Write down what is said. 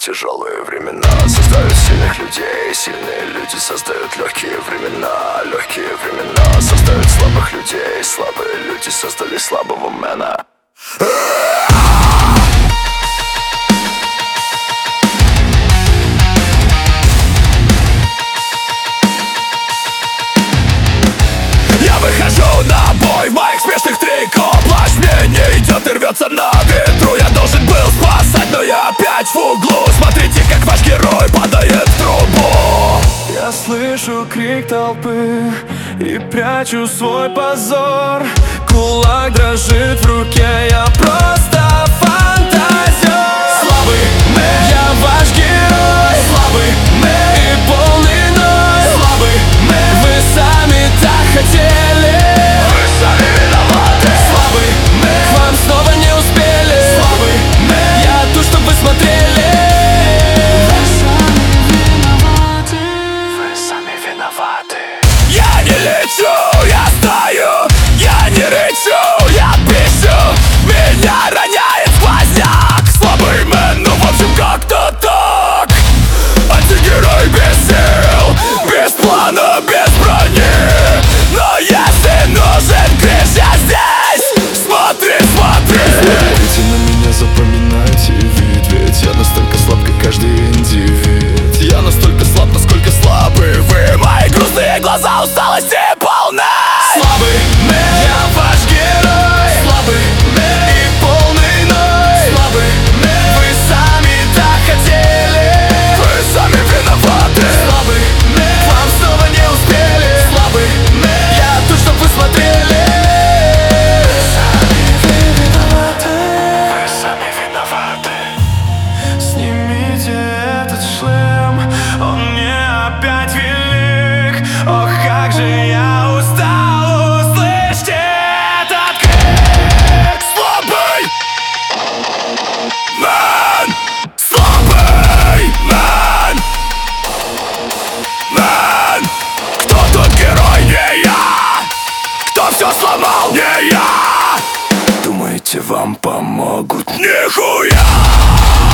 тяжелые времена создают сильных людей, сильные люди создают легкие времена. Легкие времена создают слабых людей, слабые люди создали слабого мэна. Я выхожу на бой в моих смешных трико. Плащ мне не идет и рвется на ветру. Я должен был спасать, но я опять в углу. Смотрите, как ваш герой падает в трубу. Я слышу крик толпы и прячу свой позор. Кулак дрожит в руке, я просто фантазер. Слабый мэр, я ваш герой. Слабый мэр и полный ной. Слабый мэр, вы сами так хотели. Вы сами виноваты. Слабый мэр, к вам снова не успели. Слабый мэр, я тут, чтоб вы смотрели. Вы сами виноваты. Я не лечу, я стою. Я не рычу, я пищу. Меня роняет сквозняк. Слабый мэн, ну в общем как-то так. Антигерой без сил, без плана, без брони. Но если нужен криш, я здесь. Смотри, смотри. Смотрите на меня, запоминайте вид. Ведь я настолько слаб, как каждый индивид. Я настолько слаб, насколько слабы вы. Мои грустные глаза усталости полны. Слабый мэр, я ваш герой. Слабый мэр и полный ной. Слабый мэр, вы сами так хотели. Вы сами виноваты. Слабый мэр, к вам снова не успели. Слабый мэр, я тут, чтоб вы смотрели. Вы сами виноваты. Снимите этот шлем, он мне опять велик. Ох, как же я устал, услышьте этот крик. Слабый мэн. Слабый мэн. Мэн. Кто тут герой? Не я. Кто все сломал? Не я. Думаете, вам помогут? Нихуя.